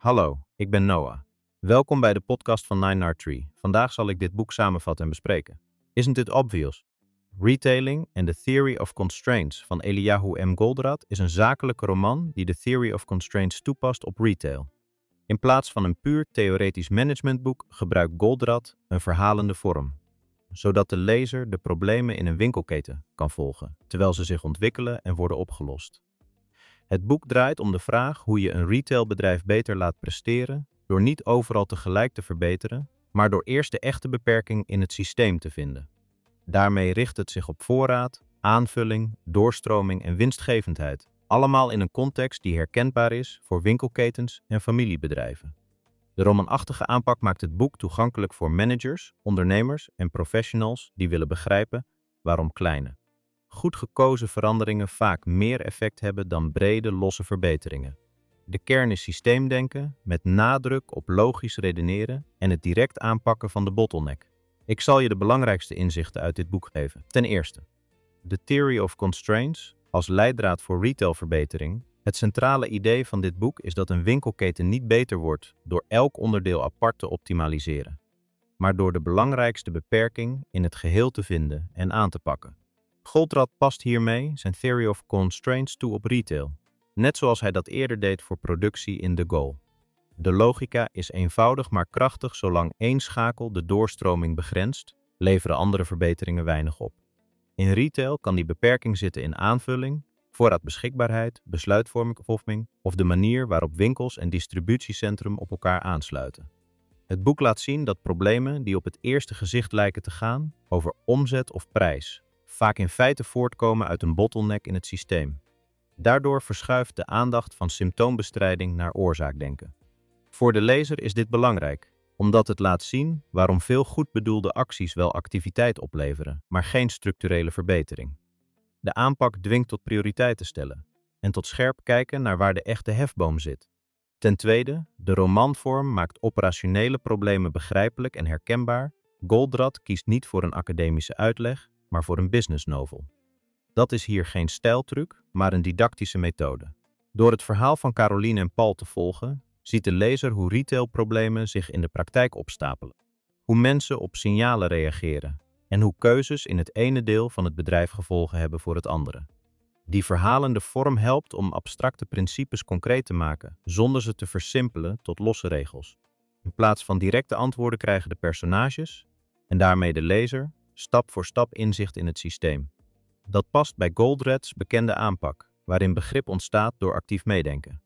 Hallo, ik ben Noah. Welkom bij de podcast van 9R3. Vandaag zal ik dit boek samenvatten en bespreken. Isn't it obvious? Retailing and the Theory of Constraints van Eliyahu M. Goldratt is een zakelijke roman die de Theory of Constraints toepast op retail. In plaats van een puur theoretisch managementboek gebruikt Goldratt een verhalende vorm, zodat de lezer de problemen in een winkelketen kan volgen, terwijl ze zich ontwikkelen en worden opgelost. Het boek draait om de vraag hoe je een retailbedrijf beter laat presteren door niet overal tegelijk te verbeteren, maar door eerst de echte beperking in het systeem te vinden. Daarmee richt het zich op voorraad, aanvulling, doorstroming en winstgevendheid, allemaal in een context die herkenbaar is voor winkelketens en familiebedrijven. De romanachtige aanpak maakt het boek toegankelijk voor managers, ondernemers en professionals die willen begrijpen waarom kleine, goed gekozen veranderingen vaak meer effect hebben dan brede, losse verbeteringen. De kern is systeemdenken met nadruk op logisch redeneren en het direct aanpakken van de bottleneck. Ik zal je de belangrijkste inzichten uit dit boek geven. Ten eerste, de Theory of Constraints als leidraad voor retailverbetering. Het centrale idee van dit boek is dat een winkelketen niet beter wordt door elk onderdeel apart te optimaliseren, maar door de belangrijkste beperking in het geheel te vinden en aan te pakken. Goldratt past hiermee zijn Theory of Constraints toe op retail, net zoals hij dat eerder deed voor productie in The Goal. De logica is eenvoudig maar krachtig zolang één schakel de doorstroming begrenst, leveren andere verbeteringen weinig op. In retail kan die beperking zitten in aanvulling, voorraadbeschikbaarheid, besluitvorming of de manier waarop winkels en distributiecentrum op elkaar aansluiten. Het boek laat zien dat problemen die op het eerste gezicht lijken te gaan over omzet of prijs, vaak in feite voortkomen uit een bottleneck in het systeem. Daardoor verschuift de aandacht van symptoombestrijding naar oorzaakdenken. Voor de lezer is dit belangrijk, omdat het laat zien waarom veel goed bedoelde acties wel activiteit opleveren, maar geen structurele verbetering. De aanpak dwingt tot prioriteiten stellen en tot scherp kijken naar waar de echte hefboom zit. Ten tweede, de romanvorm maakt operationele problemen begrijpelijk en herkenbaar. Goldratt kiest niet voor een academische uitleg, maar voor een business novel. Dat is hier geen stijltruc, maar een didactische methode. Door het verhaal van Caroline en Paul te volgen, ziet de lezer hoe retailproblemen zich in de praktijk opstapelen, hoe mensen op signalen reageren en hoe keuzes in het ene deel van het bedrijf gevolgen hebben voor het andere. Die verhalende vorm helpt om abstracte principes concreet te maken, zonder ze te versimpelen tot losse regels. In plaats van directe antwoorden krijgen de personages, en daarmee de lezer, stap voor stap inzicht in het systeem. Dat past bij Goldratts bekende aanpak, waarin begrip ontstaat door actief meedenken.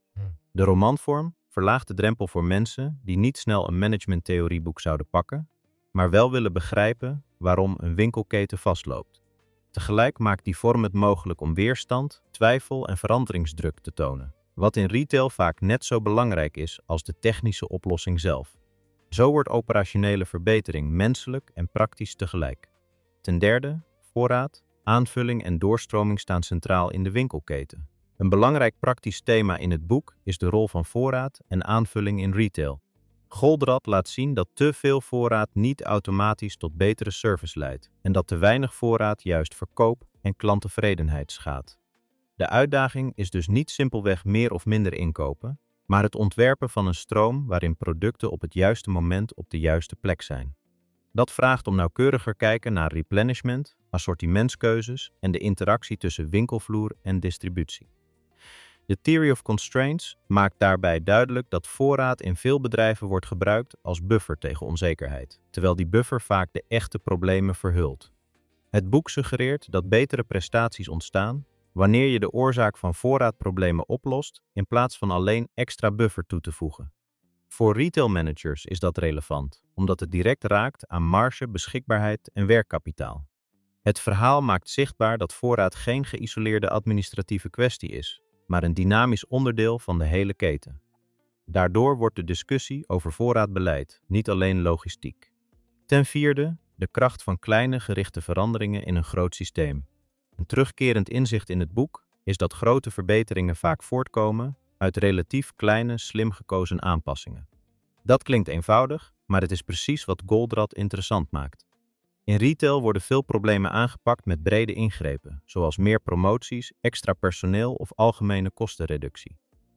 De romanvorm verlaagt de drempel voor mensen die niet snel een managementtheorieboek zouden pakken, maar wel willen begrijpen waarom een winkelketen vastloopt. Tegelijk maakt die vorm het mogelijk om weerstand, twijfel en veranderingsdruk te tonen, wat in retail vaak net zo belangrijk is als de technische oplossing zelf. Zo wordt operationele verbetering menselijk en praktisch tegelijk. Ten derde, voorraad, aanvulling en doorstroming staan centraal in de winkelketen. Een belangrijk praktisch thema in het boek is de rol van voorraad en aanvulling in retail. Goldratt laat zien dat te veel voorraad niet automatisch tot betere service leidt en dat te weinig voorraad juist verkoop en klanttevredenheid schaadt. De uitdaging is dus niet simpelweg meer of minder inkopen, maar het ontwerpen van een stroom waarin producten op het juiste moment op de juiste plek zijn. Dat vraagt om nauwkeuriger kijken naar replenishment, assortimentskeuzes en de interactie tussen winkelvloer en distributie. De Theory of Constraints maakt daarbij duidelijk dat voorraad in veel bedrijven wordt gebruikt als buffer tegen onzekerheid, terwijl die buffer vaak de echte problemen verhult. Het boek suggereert dat betere prestaties ontstaan wanneer je de oorzaak van voorraadproblemen oplost in plaats van alleen extra buffer toe te voegen. Voor retailmanagers is dat relevant, omdat het direct raakt aan marge, beschikbaarheid en werkkapitaal. Het verhaal maakt zichtbaar dat voorraad geen geïsoleerde administratieve kwestie is, maar een dynamisch onderdeel van de hele keten. Daardoor wordt de discussie over voorraadbeleid niet alleen logistiek. Ten vierde, de kracht van kleine gerichte veranderingen in een groot systeem. Een terugkerend inzicht in het boek is dat grote verbeteringen vaak voortkomen uit relatief kleine, slim gekozen aanpassingen. Dat klinkt eenvoudig, maar het is precies wat Goldratt interessant maakt. In retail worden veel problemen aangepakt met brede ingrepen, zoals meer promoties, extra personeel of algemene kostenreductie.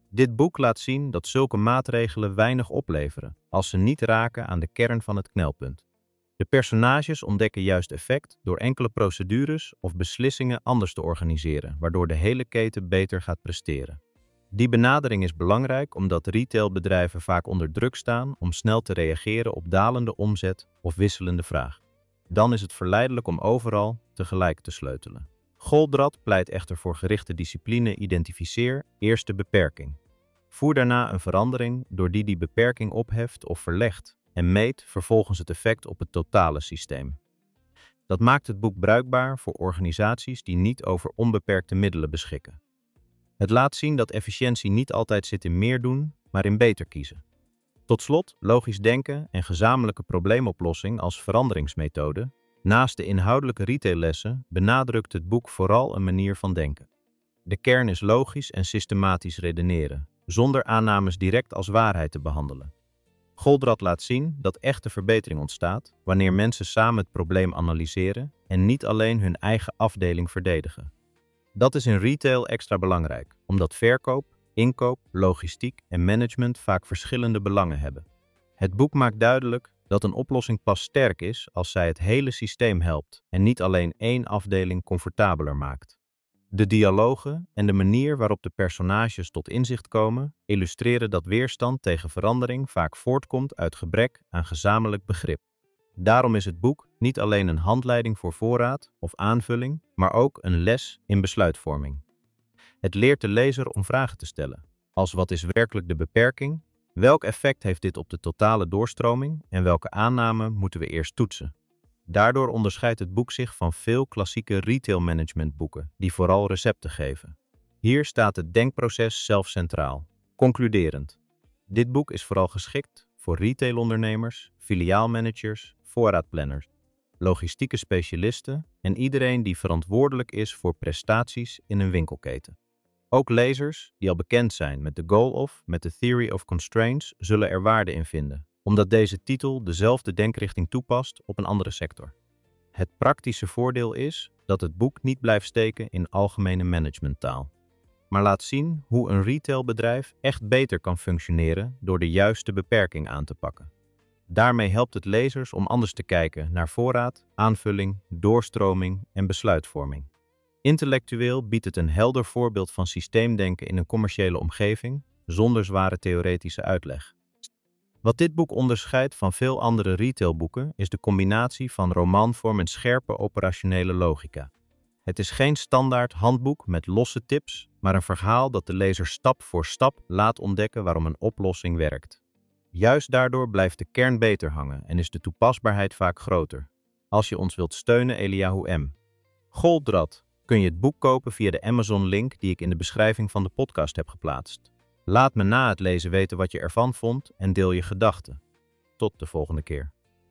Dit boek laat zien dat zulke maatregelen weinig opleveren als ze niet raken aan de kern van het knelpunt. De personages ontdekken juist effect door enkele procedures of beslissingen anders te organiseren, waardoor de hele keten beter gaat presteren. Die benadering is belangrijk omdat retailbedrijven vaak onder druk staan om snel te reageren op dalende omzet of wisselende vraag. Dan is het verleidelijk om overal tegelijk te sleutelen. Goldratt pleit echter voor gerichte discipline. Identificeer eerst de beperking. Voer daarna een verandering door die beperking opheft of verlegt en meet vervolgens het effect op het totale systeem. Dat maakt het boek bruikbaar voor organisaties die niet over onbeperkte middelen beschikken. Het laat zien dat efficiëntie niet altijd zit in meer doen, maar in beter kiezen. Tot slot, logisch denken en gezamenlijke probleemoplossing als veranderingsmethode. Naast de inhoudelijke retaillessen benadrukt het boek vooral een manier van denken. De kern is logisch en systematisch redeneren, zonder aannames direct als waarheid te behandelen. Goldratt laat zien dat echte verbetering ontstaat wanneer mensen samen het probleem analyseren en niet alleen hun eigen afdeling verdedigen. Dat is in retail extra belangrijk, omdat verkoop, inkoop, logistiek en management vaak verschillende belangen hebben. Het boek maakt duidelijk dat een oplossing pas sterk is als zij het hele systeem helpt en niet alleen één afdeling comfortabeler maakt. De dialogen en de manier waarop de personages tot inzicht komen, illustreren dat weerstand tegen verandering vaak voortkomt uit gebrek aan gezamenlijk begrip. Daarom is het boek niet alleen een handleiding voor voorraad of aanvulling, maar ook een les in besluitvorming. Het leert de lezer om vragen te stellen, als wat is werkelijk de beperking, welk effect heeft dit op de totale doorstroming en welke aanname moeten we eerst toetsen. Daardoor onderscheidt het boek zich van veel klassieke retailmanagementboeken die vooral recepten geven. Hier staat het denkproces zelf centraal. Concluderend. Dit boek is vooral geschikt voor retailondernemers, filiaalmanagers, voorraadplanners, logistieke specialisten en iedereen die verantwoordelijk is voor prestaties in een winkelketen. Ook lezers die al bekend zijn met de Goal-Off, met de Theory of Constraints, zullen er waarde in vinden, omdat deze titel dezelfde denkrichting toepast op een andere sector. Het praktische voordeel is dat het boek niet blijft steken in algemene managementtaal, maar laat zien hoe een retailbedrijf echt beter kan functioneren door de juiste beperking aan te pakken. Daarmee helpt het lezers om anders te kijken naar voorraad, aanvulling, doorstroming en besluitvorming. Intellectueel biedt het een helder voorbeeld van systeemdenken in een commerciële omgeving, zonder zware theoretische uitleg. Wat dit boek onderscheidt van veel andere retailboeken is de combinatie van romanvorm en scherpe operationele logica. Het is geen standaard handboek met losse tips, maar een verhaal dat de lezer stap voor stap laat ontdekken waarom een oplossing werkt. Juist daardoor blijft de kern beter hangen en is de toepasbaarheid vaak groter. Als je ons wilt steunen, Eliyahu M. Goldratt, kun je het boek kopen via de Amazon-link die ik in de beschrijving van de podcast heb geplaatst. Laat me na het lezen weten wat je ervan vond en deel je gedachten. Tot de volgende keer.